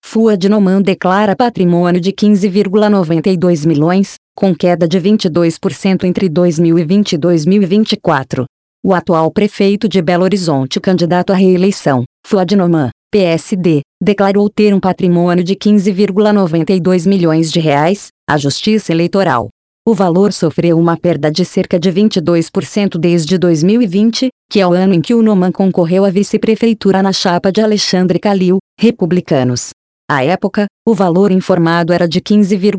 Fuad Noman declara patrimônio de 15,92 milhões, com queda de 22% entre 2020 e 2024. O atual prefeito de Belo Horizonte, candidato à reeleição, Fuad Noman, PSD, declarou ter um patrimônio de 15,92 milhões de reais, à Justiça Eleitoral. O valor sofreu uma perda de cerca de 22% desde 2020, que é o ano em que o Noman concorreu à vice-prefeitura na chapa de Alexandre Calil, republicanos. À época, o valor informado era de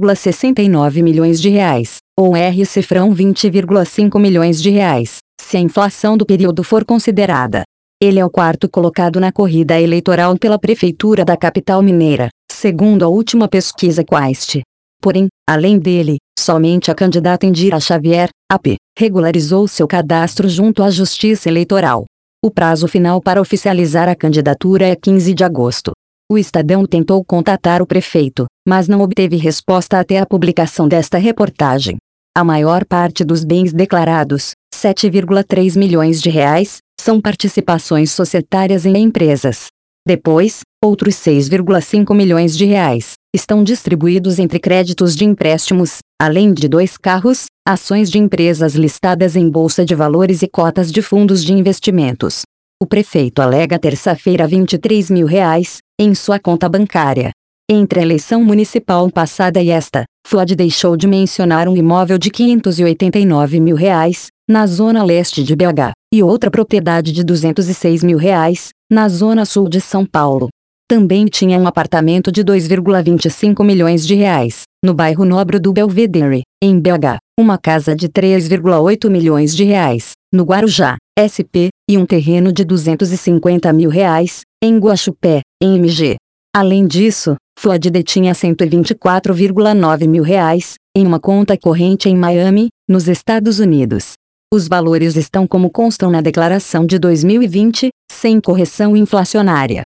15,69 milhões de reais, ou cifrão 20,5 milhões de reais, se a inflação do período for considerada. Ele é o quarto colocado na corrida eleitoral pela prefeitura da capital mineira, segundo a última pesquisa Quaest. Porém, além dele, somente a candidata Indira Xavier, AP, regularizou seu cadastro junto à Justiça Eleitoral. O prazo final para oficializar a candidatura é 15 de agosto. O Estadão tentou contatar o prefeito, mas não obteve resposta até a publicação desta reportagem. A maior parte dos bens declarados, 7,3 milhões de reais, são participações societárias em empresas. Depois, outros 6,5 milhões de reais estão distribuídos entre créditos de empréstimos, além de 2 carros, ações de empresas listadas em bolsa de valores e cotas de fundos de investimentos. O prefeito alega terça-feira 23 mil reais em sua conta bancária. Entre a eleição municipal passada e esta, Fuad deixou de mencionar um imóvel de 589 mil reais, na zona leste de BH, e outra propriedade de 206 mil reais, na zona sul de São Paulo. Também tinha um apartamento de 2,25 milhões de reais, no bairro Nobre do Belvedere, em BH, uma casa de 3,8 milhões de reais, no Guarujá, SP, e um terreno de 250 mil reais, em Guaxupé, em MG. Além disso, Fuad detinha 124,9 mil reais, em uma conta corrente em Miami, nos Estados Unidos. Os valores estão como constam na declaração de 2020, sem correção inflacionária.